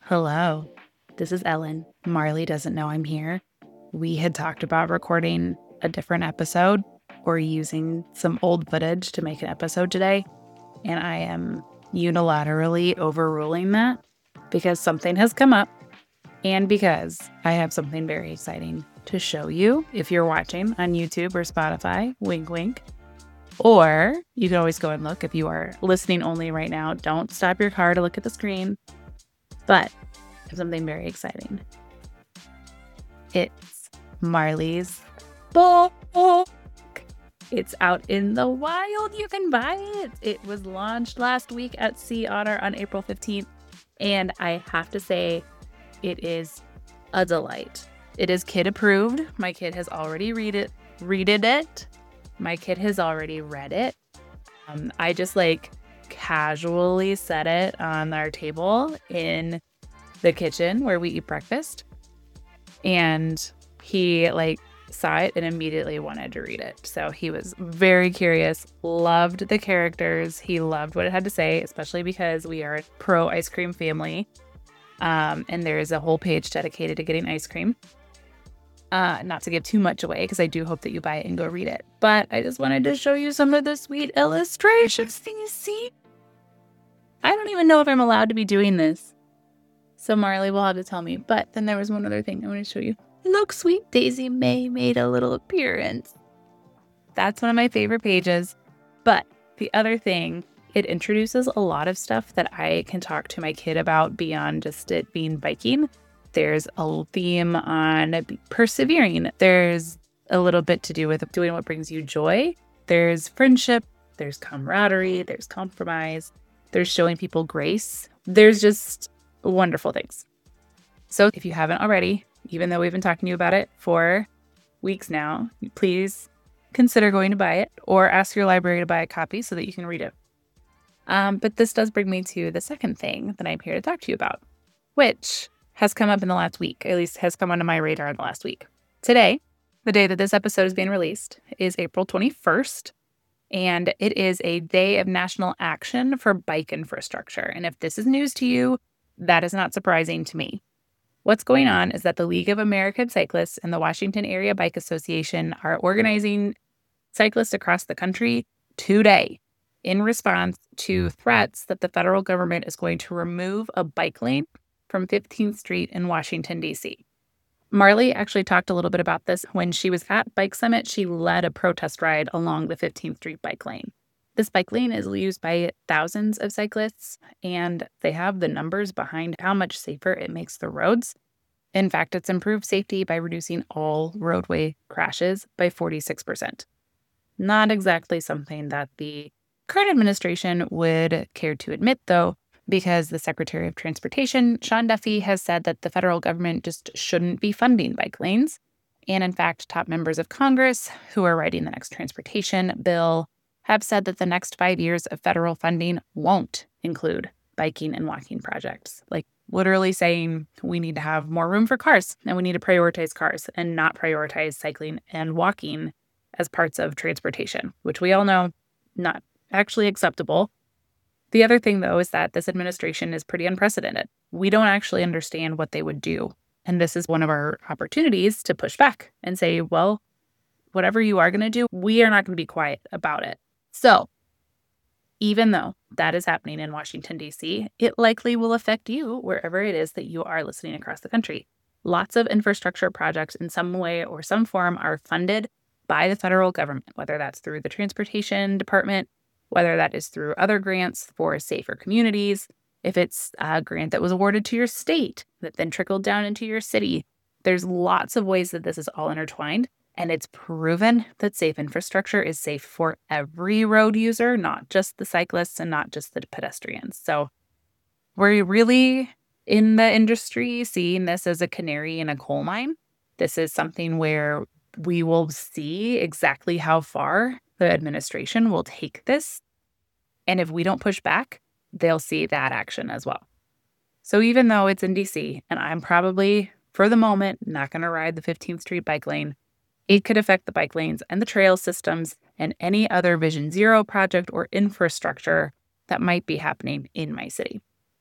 Hello, this is Ellen. Marley doesn't know I'm here. We had talked about recording a different episode or using some old footage to make an episode today, and I am unilaterally overruling that because something has come up and because I have something very exciting to show you if you're watching on YouTube or Spotify, wink, wink. Or you can always go and look if you are listening only right now. Don't stop your car to look at the screen. But I have something very exciting. It's Marley's book. It's out in the wild. You can buy it. It was launched last week at Sea Otter on April 15th. And I have to say, it is a delight. It is kid approved. My kid has already read it. My kid has already read it. I just casually set it on our table in the kitchen where we eat breakfast. And he saw it and immediately wanted to read it. So he was very curious, loved the characters. He loved what it had to say, especially because we are a pro ice cream family. And there is a whole page dedicated to getting ice cream. Not to give too much away, because I do hope that you buy it and go read it. But I just wanted to show you some of the sweet illustrations. Can you see? I don't even know if I'm allowed to be doing this. So Marley will have to tell me. But then there was one other thing I want to show you. Look, sweet Daisy May made a little appearance. That's one of my favorite pages. But the other thing, it introduces a lot of stuff that I can talk to my kid about beyond just it being biking. There's a theme on persevering. There's a little bit to do with doing what brings you joy. There's friendship. There's camaraderie. There's compromise. There's showing people grace. There's just wonderful things. So if you haven't already, even though we've been talking to you about it for weeks now, please consider going to buy it or ask your library to buy a copy so that you can read it. But this does bring me to the second thing that I'm here to talk to you about, which has come up in the last week, at least has come onto my radar in the last week. Today, the day that this episode is being released, is April 21st, and it is a day of national action for bike infrastructure. And if this is news to you, that is not surprising to me. What's going on is that the League of American Cyclists and the Washington Area Bike Association are organizing cyclists across the country today in response to threats that the federal government is going to remove a bike lane from 15th Street in Washington, D.C. Marley actually talked a little bit about this when she was at Bike Summit. She led a protest ride along the 15th Street bike lane. This bike lane is used by thousands of cyclists, and they have the numbers behind how much safer it makes the roads. In fact, it's improved safety by reducing all roadway crashes by 46%. Not exactly something that the current administration would care to admit, though, because the Secretary of Transportation, Sean Duffy, has said that the federal government just shouldn't be funding bike lanes. And in fact, top members of Congress who are writing the next transportation bill have said that the next 5 years of federal funding won't include biking and walking projects. Literally saying we need to have more room for cars and we need to prioritize cars and not prioritize cycling and walking as parts of transportation, which we all know not actually acceptable. The other thing, though, is that this administration is pretty unprecedented. We don't actually understand what they would do. And this is one of our opportunities to push back and say, well, whatever you are going to do, we are not going to be quiet about it. So even though that is happening in Washington, D.C., it likely will affect you wherever it is that you are listening across the country. Lots of infrastructure projects in some way or some form are funded by the federal government, whether that's through the transportation department, whether that is through other grants for safer communities, if it's a grant that was awarded to your state that then trickled down into your city. There's lots of ways that this is all intertwined, and it's proven that safe infrastructure is safe for every road user, not just the cyclists and not just the pedestrians. So we're really in the industry seeing this as a canary in a coal mine. This is something where we will see exactly how far the administration will take this. And if we don't push back, they'll see that action as well. So even though it's in DC, and I'm probably, for the moment, not going to ride the 15th Street bike lane, it could affect the bike lanes and the trail systems and any other Vision Zero project or infrastructure that might be happening in my city.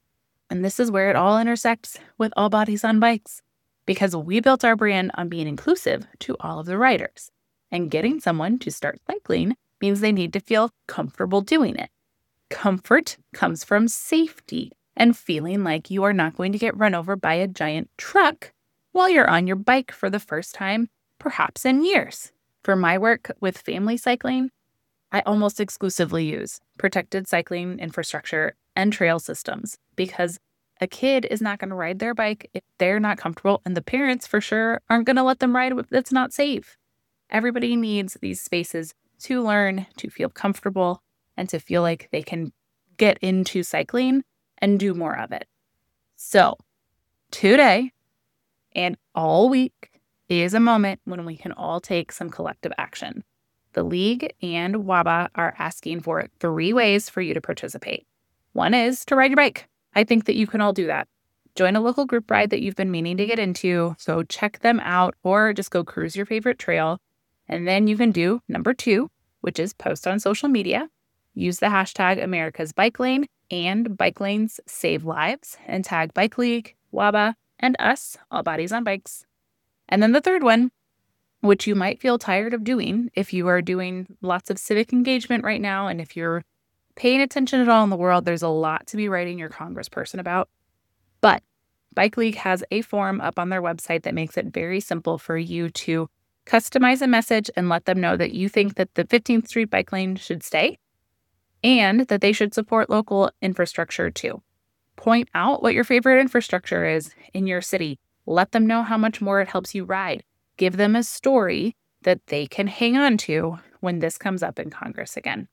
And this is where it all intersects with All Bodies on Bikes, because we built our brand on being inclusive to all of the riders. And getting someone to start cycling means they need to feel comfortable doing it. Comfort comes from safety and feeling like you are not going to get run over by a giant truck while you're on your bike for the first time, perhaps in years. For my work with family cycling, I almost exclusively use protected cycling infrastructure and trail systems because a kid is not going to ride their bike if they're not comfortable, and the parents for sure aren't going to let them ride if it's not safe. Everybody needs these spaces to learn, to feel comfortable, and to feel like they can get into cycling and do more of it. So today and all week is a moment when we can all take some collective action. The League and WABA are asking for 3 ways for you to participate. One is to ride your bike. I think that you can all do that. Join a local group ride that you've been meaning to get into, so check them out or just go cruise your favorite trail. And then you can do number 2, which is post on social media. Use the hashtag America's Bike Lane and Bike Lanes Save Lives and tag Bike League, WABA, and us, All Bodies on Bikes. And then the third one, which you might feel tired of doing if you are doing lots of civic engagement right now. And if you're paying attention at all in the world, there's a lot to be writing your congressperson about. But Bike League has a form up on their website that makes it very simple for you to customize a message and let them know that you think that the 15th Street bike lane should stay and that they should support local infrastructure too. Point out what your favorite infrastructure is in your city. Let them know how much more it helps you ride. Give them a story that they can hang on to when this comes up in Congress again.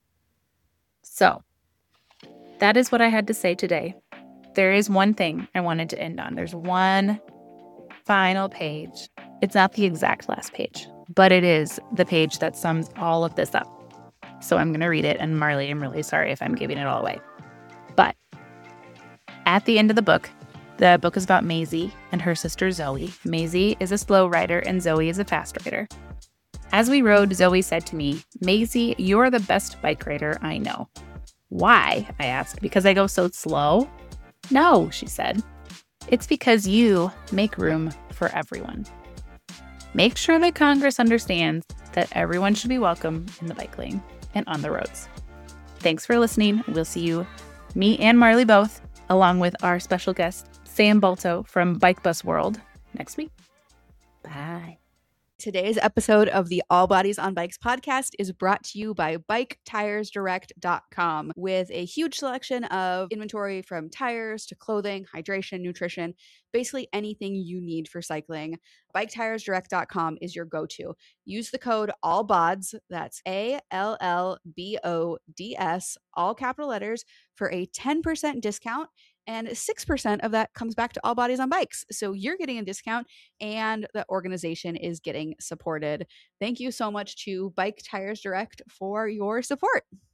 So that is what I had to say today. There is one thing I wanted to end on. There's one final page. It's not the exact last page, but it is the page that sums all of this up. So I'm going to read it. And Marley, I'm really sorry if I'm giving it all away. But at the end of the book is about Maisie and her sister Zoe. Maisie is a slow rider and Zoe is a fast rider. As we rode, Zoe said to me, "Maisie, you're the best bike rider I know." "Why?" I asked. "Because I go so slow?" "No," she said. "It's because you make room for everyone." Make sure that Congress understands that everyone should be welcome in the bike lane and on the roads. Thanks for listening. We'll see you, me and Marley both, along with our special guest, Sam Balto from Bike Bus World, next week. Bye. Today's episode of the All Bodies on Bikes podcast is brought to you by BikeTiresDirect.com with a huge selection of inventory from tires to clothing, hydration, nutrition, basically anything you need for cycling. BikeTiresDirect.com is your go-to. Use the code ALLBODS, that's ALLBODS, all capital letters, for a 10% discount. And 6% of that comes back to All Bodies on Bikes. So you're getting a discount and the organization is getting supported. Thank you so much to Bike Tires Direct for your support.